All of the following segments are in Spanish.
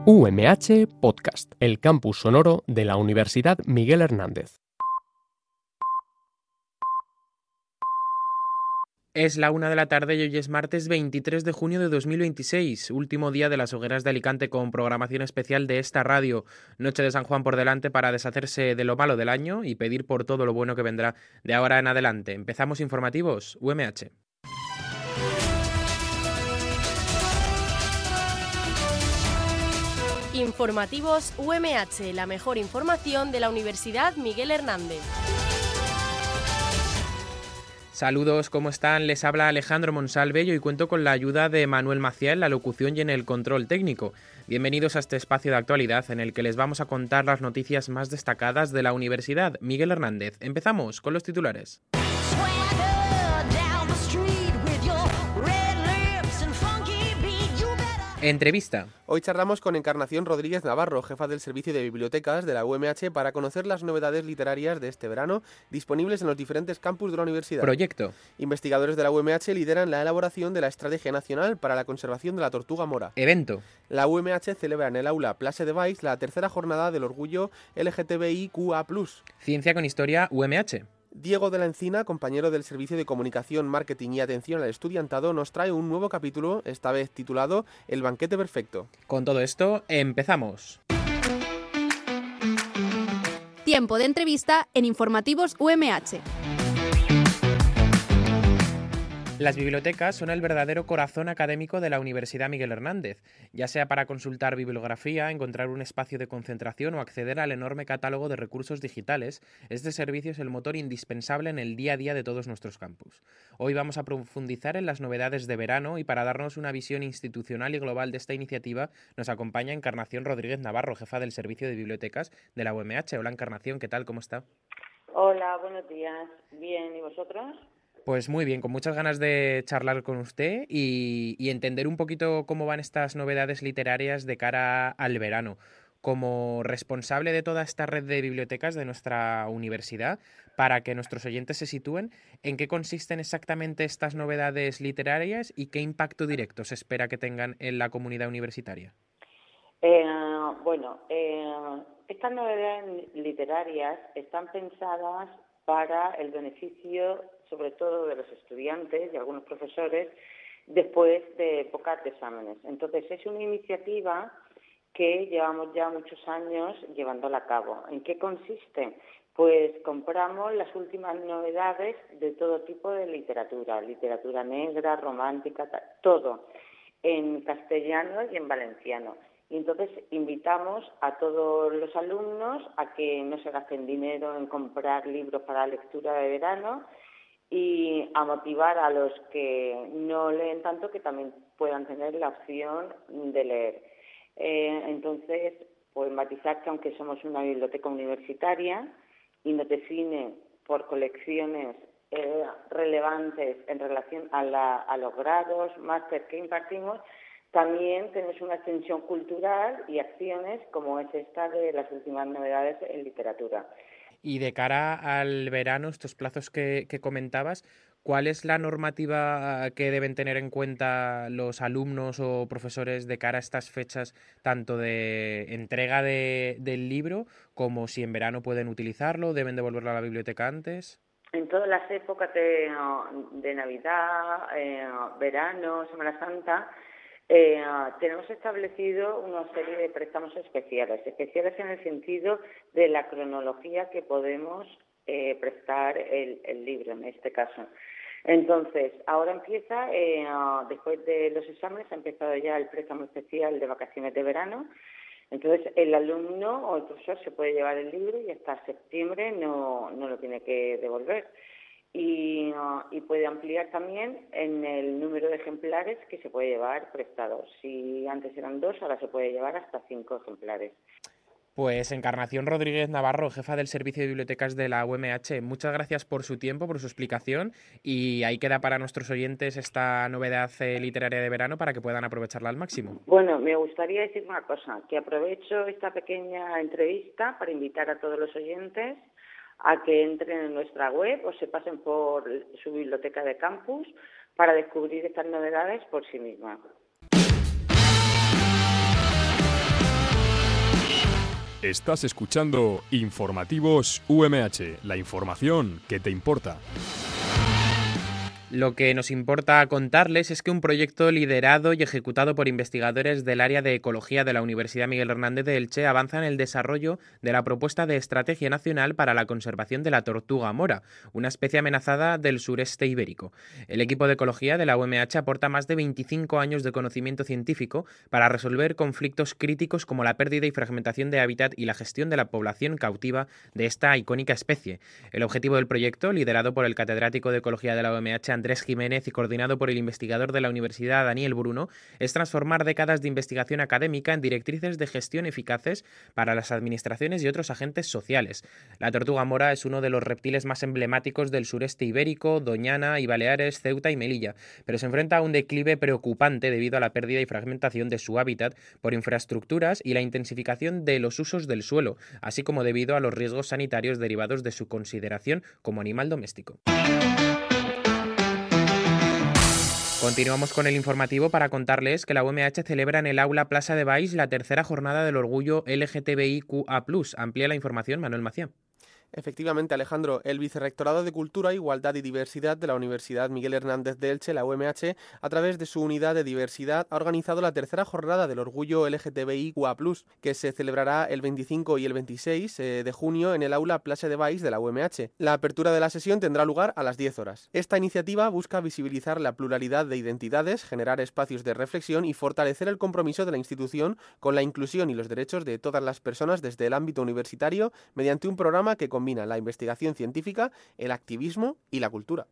UMH Podcast, el campus sonoro de la Universidad Miguel Hernández. Es la 1 de la tarde y hoy es martes 23 de junio de 2026, último día de las hogueras de Alicante con programación especial de esta radio. Noche de San Juan por delante para deshacerse de lo malo del año y pedir por todo lo bueno que vendrá de ahora en adelante. Empezamos informativos, UMH. Informativos UMH, la mejor información de la Universidad Miguel Hernández. Saludos, ¿cómo están? Les habla Alejandro Monsalve y cuento con la ayuda de Manuel Maciel en la locución y en el control técnico. Bienvenidos a este espacio de actualidad en el que les vamos a contar las noticias más destacadas de la Universidad Miguel Hernández. Empezamos con los titulares. Entrevista. Hoy charlamos con Encarnación Rodríguez Navarro, jefa del Servicio de Bibliotecas de la UMH, para conocer las novedades literarias de este verano disponibles en los diferentes campus de la universidad. Proyecto. Investigadores de la UMH lideran la elaboración de la Estrategia Nacional para la Conservación de la Tortuga Mora. Evento. La UMH celebra en el aula Place de Baix la tercera jornada del orgullo LGTBIQA+. Ciencia con Historia UMH. Diego de la Encina, compañero del Servicio de Comunicación, Marketing y Atención al Estudiantado, nos trae un nuevo capítulo, esta vez titulado El banquete perfecto. Con todo esto, empezamos. Tiempo de entrevista en Informativos UMH. Las bibliotecas son el verdadero corazón académico de la Universidad Miguel Hernández, ya sea para consultar bibliografía, encontrar un espacio de concentración o acceder al enorme catálogo de recursos digitales. Este servicio es el motor indispensable en el día a día de todos nuestros campus. Hoy vamos a profundizar en las novedades de verano y para darnos una visión institucional y global de esta iniciativa nos acompaña Encarnación Rodríguez Navarro, jefa del Servicio de Bibliotecas de la UMH. Hola Encarnación, ¿qué tal? ¿Cómo está? Hola, buenos días. Bien, ¿y vosotros? Pues muy bien, con muchas ganas de charlar con usted y entender un poquito cómo van estas novedades literarias de cara al verano. Como responsable de toda esta red de bibliotecas de nuestra universidad, para que nuestros oyentes se sitúen, ¿en qué consisten exactamente estas novedades literarias y qué impacto directo se espera que tengan en la comunidad universitaria? Estas novedades literarias están pensadas para el beneficio, sobre todo de los estudiantes y algunos profesores, después de épocas de exámenes. Entonces, es una iniciativa que llevamos ya muchos años llevándola a cabo. ¿En qué consiste? Pues compramos las últimas novedades de todo tipo de literatura negra, romántica, todo, en castellano y en valenciano. Y entonces invitamos a todos los alumnos a que no se gasten dinero en comprar libros para la lectura de verano y a motivar a los que no leen tanto que también puedan tener la opción de leer. Entonces, pues matizar que aunque somos una biblioteca universitaria y nos define por colecciones relevantes en relación a los grados, máster que impartimos, también tenemos una extensión cultural y acciones como es esta de las últimas novedades en literatura. Y de cara al verano, estos plazos que comentabas, ¿cuál es la normativa que deben tener en cuenta los alumnos o profesores de cara a estas fechas, tanto de entrega del libro como si en verano pueden utilizarlo, deben devolverlo a la biblioteca antes? En todas las épocas de Navidad, verano, Semana Santa, tenemos establecido una serie de préstamos especiales en el sentido de la cronología que podemos prestar el libro en este caso. Entonces, ahora empieza, después de los exámenes, ha empezado ya el préstamo especial de vacaciones de verano. Entonces, el alumno o el profesor se puede llevar el libro y hasta septiembre no lo tiene que devolver. Y puede ampliar también en el número de ejemplares que se puede llevar prestados. Si antes eran 2, ahora se puede llevar hasta 5 ejemplares. Pues Encarnación Rodríguez Navarro, jefa del Servicio de Bibliotecas de la UMH, muchas gracias por su tiempo, por su explicación y ahí queda para nuestros oyentes esta novedad literaria de verano para que puedan aprovecharla al máximo. Bueno, me gustaría decir una cosa, que aprovecho esta pequeña entrevista para invitar a todos los oyentes a que entren en nuestra web o se pasen por su biblioteca de campus para descubrir estas novedades por sí mismas. Estás escuchando Informativos UMH, la información que te importa. Lo que nos importa contarles es que un proyecto liderado y ejecutado por investigadores del área de ecología de la Universidad Miguel Hernández de Elche avanza en el desarrollo de la propuesta de estrategia nacional para la conservación de la tortuga mora, una especie amenazada del sureste ibérico. El equipo de ecología de la UMH aporta más de 25 años de conocimiento científico para resolver conflictos críticos como la pérdida y fragmentación de hábitat y la gestión de la población cautiva de esta icónica especie. El objetivo del proyecto, liderado por el catedrático de ecología de la UMH, Andrés Jiménez, y coordinado por el investigador de la Universidad, Daniel Bruno, es transformar décadas de investigación académica en directrices de gestión eficaces para las administraciones y otros agentes sociales. La tortuga mora es uno de los reptiles más emblemáticos del sureste ibérico, Doñana y Baleares, Ceuta y Melilla, pero se enfrenta a un declive preocupante debido a la pérdida y fragmentación de su hábitat por infraestructuras y la intensificación de los usos del suelo, así como debido a los riesgos sanitarios derivados de su consideración como animal doméstico. Continuamos con el informativo para contarles que la UMH celebra en el aula Plaza de Baix la tercera jornada del orgullo LGTBIQA+. Amplía la información Manuel Maciá. Efectivamente, Alejandro, el Vicerrectorado de Cultura, Igualdad y Diversidad de la Universidad Miguel Hernández de Elche, la UMH, a través de su unidad de diversidad, ha organizado la tercera jornada del orgullo LGTBIQA+, que se celebrará el 25 y el 26 de junio en el aula Plaza de Baix de la UMH. La apertura de la sesión tendrá lugar a las 10 horas. Esta iniciativa busca visibilizar la pluralidad de identidades, generar espacios de reflexión y fortalecer el compromiso de la institución con la inclusión y los derechos de todas las personas desde el ámbito universitario mediante un programa que combina la investigación científica, el activismo y la cultura.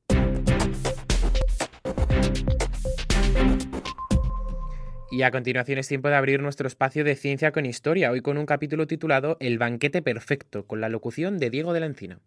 Y a continuación es tiempo de abrir nuestro espacio de Ciencia con Historia, hoy con un capítulo titulado El banquete perfecto, con la locución de Diego de la Encina.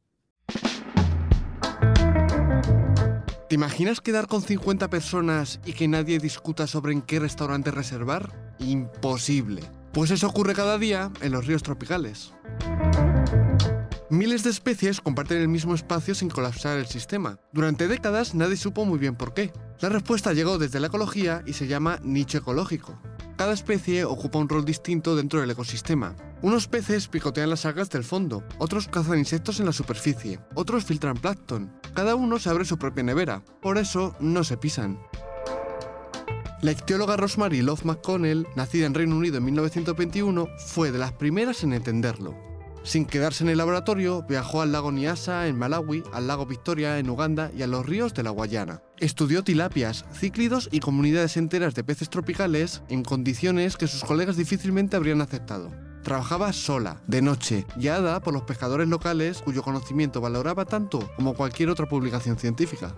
¿Te imaginas quedar con 50 personas y que nadie discuta sobre en qué restaurante reservar? Imposible. Pues eso ocurre cada día en los ríos tropicales. Miles de especies comparten el mismo espacio sin colapsar el sistema. Durante décadas nadie supo muy bien por qué. La respuesta llegó desde la ecología y se llama nicho ecológico. Cada especie ocupa un rol distinto dentro del ecosistema. Unos peces picotean las algas del fondo, otros cazan insectos en la superficie, otros filtran plancton. Cada uno se abre su propia nevera, por eso no se pisan. La ictióloga Rosemary Love McConnell, nacida en Reino Unido en 1921, fue de las primeras en entenderlo. Sin quedarse en el laboratorio, viajó al lago Nyasa en Malawi, al lago Victoria en Uganda y a los ríos de la Guayana. Estudió tilapias, cíclidos y comunidades enteras de peces tropicales en condiciones que sus colegas difícilmente habrían aceptado. Trabajaba sola, de noche, guiada por los pescadores locales cuyo conocimiento valoraba tanto como cualquier otra publicación científica.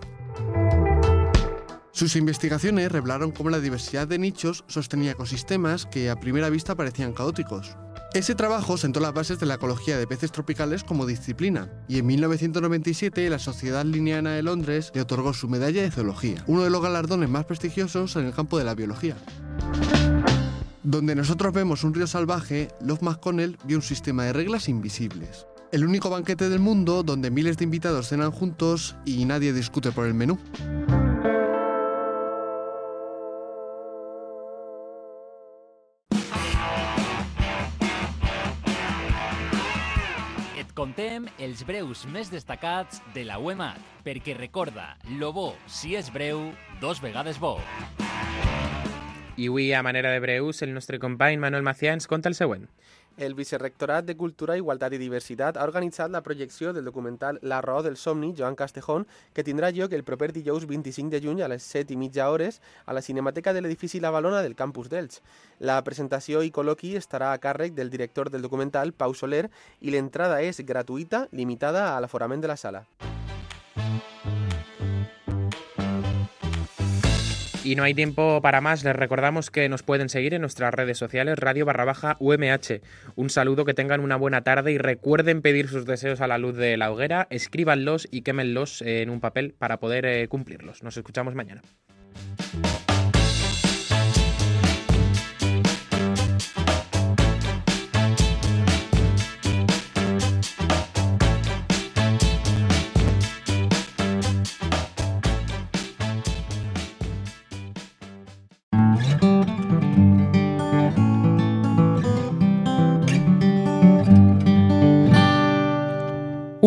Sus investigaciones revelaron cómo la diversidad de nichos sostenía ecosistemas que a primera vista parecían caóticos. Ese trabajo sentó las bases de la ecología de peces tropicales como disciplina, y en 1997 la Sociedad Linneana de Londres le otorgó su medalla de zoología, uno de los galardones más prestigiosos en el campo de la biología. Donde nosotros vemos un río salvaje, Love McConnell vio un sistema de reglas invisibles. El único banquete del mundo donde miles de invitados cenan juntos y nadie discute por el menú. Contem els breus més destacats de la UMH, perquè recorda, lo bo, si és breu, dos vegades bo. I avui, a manera de breus, el nostre company Manuel Macià ens conta el següent. El Vicerrectorat de Cultura, Igualtat i Diversitat ha organitzat la projecció del documental La raó del somni, Joan Castejón, que tindrà lloc el proper dijous 25 de juny a les 7:30 hores a la Cinemateca de l'edifici La Valona del campus d'Elx. La presentació i col·loqui estarà a càrrec del director del documental, Pau Soler, i l'entrada és gratuïta, limitada a l'aforament de la sala. Y no hay tiempo para más, les recordamos que nos pueden seguir en nuestras redes sociales, radio_UMH. Un saludo, que tengan una buena tarde y recuerden pedir sus deseos a la luz de la hoguera, escríbanlos y quémenlos en un papel para poder cumplirlos. Nos escuchamos mañana.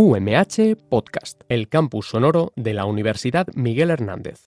UMH Podcast, el campus sonoro de la Universidad Miguel Hernández.